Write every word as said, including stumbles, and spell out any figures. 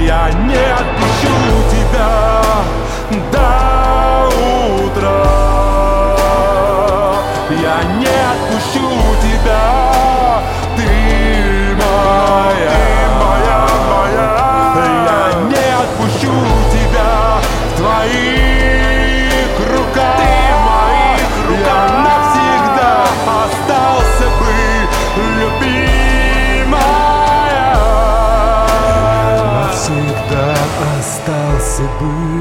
Я не отпущу тебя до утра. Я не отпущу тебя, ты моя, ты моя, моя. Я не отпущу тебя в твоих руках. Ты в моих руках. Я навсегда остался бы, любимая. Навсегда остался бы.